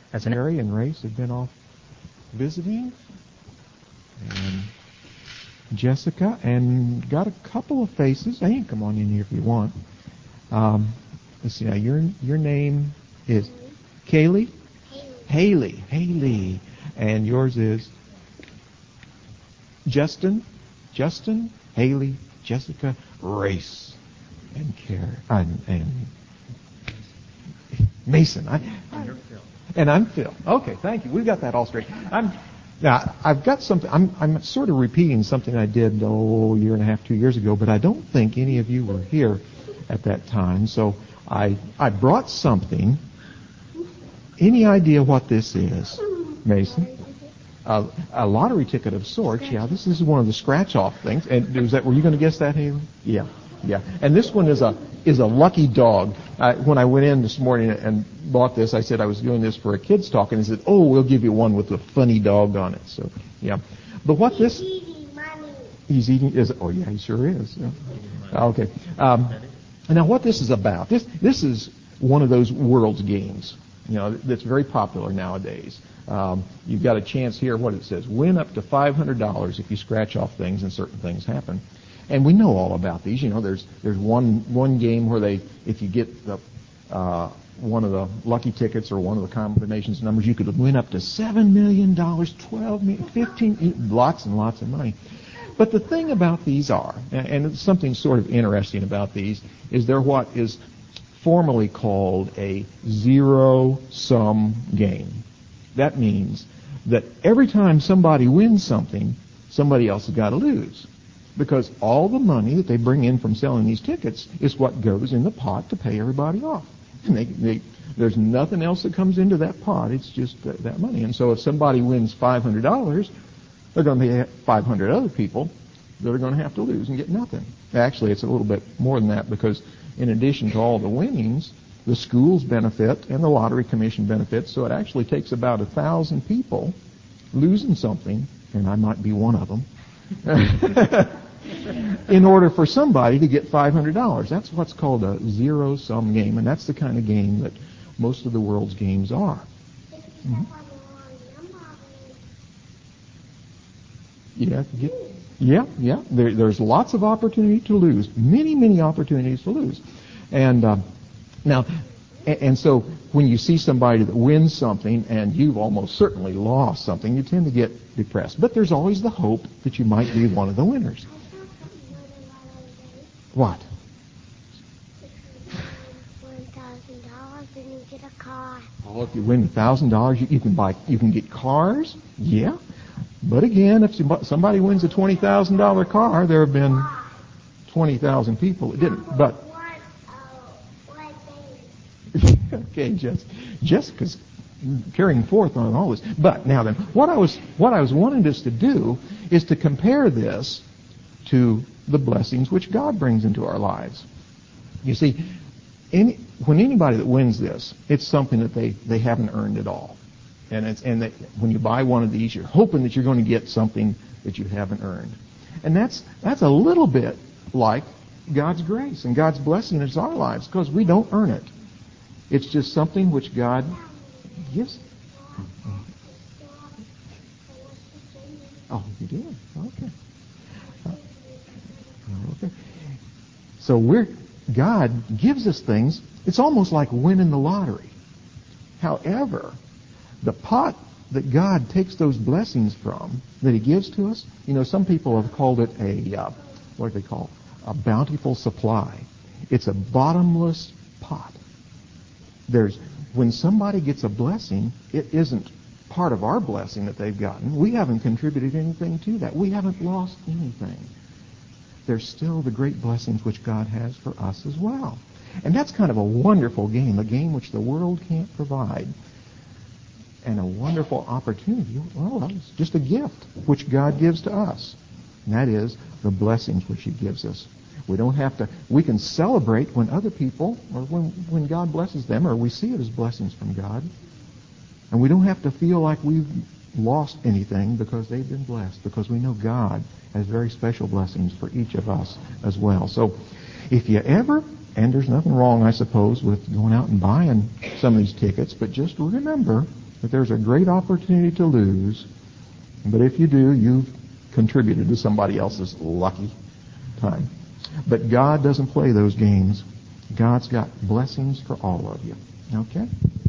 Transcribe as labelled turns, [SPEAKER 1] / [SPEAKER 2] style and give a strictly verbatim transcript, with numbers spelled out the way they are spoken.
[SPEAKER 1] As an
[SPEAKER 2] Harry and Race have been off visiting, and Jessica, and got a couple of faces. Hey, come on in here if you want. Um, let's see. Now your your name is Kaylee. Haley. Haley, and yours is Justin. Justin, Haley, Jessica, Race, and Karen, and, and Mason. I, I, and I'm Phil. Okay, thank you. We've got that all straight. I'm now. I've got something. I'm I'm sort of repeating something I did oh a year and a half, two years ago, but I don't think any of you were here at that time. So I I brought something. Any idea what this is, Mason? Uh, a lottery ticket of sorts. Yeah, this is one of the scratch-off things. And was that? Were you going to guess that, Haley? Yeah, yeah. And this one is a is a lucky dog. Uh, when I went in this morning and bought this, I said I was doing this for a kids talk, and he said, "Oh, we'll give you one with a funny dog on it." So, yeah. But what this? He's eating money. He's eating. Is oh yeah, he sure is. Yeah. Okay. Um, now, what this is about? This this is one of those world's games. You know, that's very popular nowadays. Um, you've got a chance here, what it says, win up to five hundred dollars if you scratch off things and certain things happen. And we know all about these. You know, there's there's one one game where they, if you get the uh, one of the lucky tickets or one of the combinations of numbers, you could win up to seven million dollars, twelve million dollars, fifteen million dollars, lots and lots of money. But the thing about these are, and something sort of interesting about these, is they're what is formally called a zero-sum game. That means that every time somebody wins something, somebody else has got to lose. Because all the money that they bring in from selling these tickets is what goes in the pot to pay everybody off. And they, they, there's nothing else that comes into that pot. It's just that, that money. And so if somebody wins five hundred dollars, they're going to be five hundred other people that are going to have to lose and get nothing. Actually, it's a little bit more than that, because in addition to all the winnings, the schools benefit and the lottery commission benefits. So it actually takes about a thousand people losing something, and I might be one of them, in order for somebody to get five hundred dollars. That's what's called a zero-sum game, and that's the kind of game that most of the world's games are. Mm-hmm. Yeah, get, yeah, yeah. There, there's lots of opportunity to lose, many, many opportunities to lose, and uh, now, and, and so when you see somebody that wins something and you've almost certainly lost something, you tend to get depressed. But there's always the hope that you might be one of the winners. What?
[SPEAKER 3] One thousand dollars and you get a car.
[SPEAKER 2] Oh, if you win a thousand dollars, you can buy, you can get cars. Yeah. But again, if somebody wins a twenty thousand dollar car, there have been twenty thousand people that didn't. But okay, Jess, Jessica's carrying forth on all this. But now then, what I was what I was wanting us to do is to compare this to the blessings which God brings into our lives. You see, any, when anybody that wins this, it's something that they, they haven't earned at all. And it's and that when you buy one of these, you're hoping that you're going to get something that you haven't earned. And that's that's a little bit like God's grace and God's blessing in our lives, because we don't earn it. It's just something which God gives. Oh, you did? Okay. Okay. So we're God gives us things. It's almost like winning the lottery. However, the pot that God takes those blessings from, that He gives to us, you know, some people have called it a, uh, what do they call it? A bountiful supply. It's a bottomless pot. There's, when somebody gets a blessing, it isn't part of our blessing that they've gotten. We haven't contributed anything to that. We haven't lost anything. There's still the great blessings which God has for us as well. And that's kind of a wonderful game, a game which the world can't provide. And a wonderful opportunity. Well, it's just a gift which God gives to us. And that is the blessings which He gives us. We don't have to, we can celebrate when other people, or when, when God blesses them, or we see it as blessings from God. And we don't have to feel like we've lost anything because they've been blessed, because we know God has very special blessings for each of us as well. So if you ever, and there's nothing wrong, I suppose, with going out and buying some of these tickets, but just remember that there's a great opportunity to lose, but if you do, you've contributed to somebody else's lucky time. But God doesn't play those games. God's got blessings for all of you. Okay?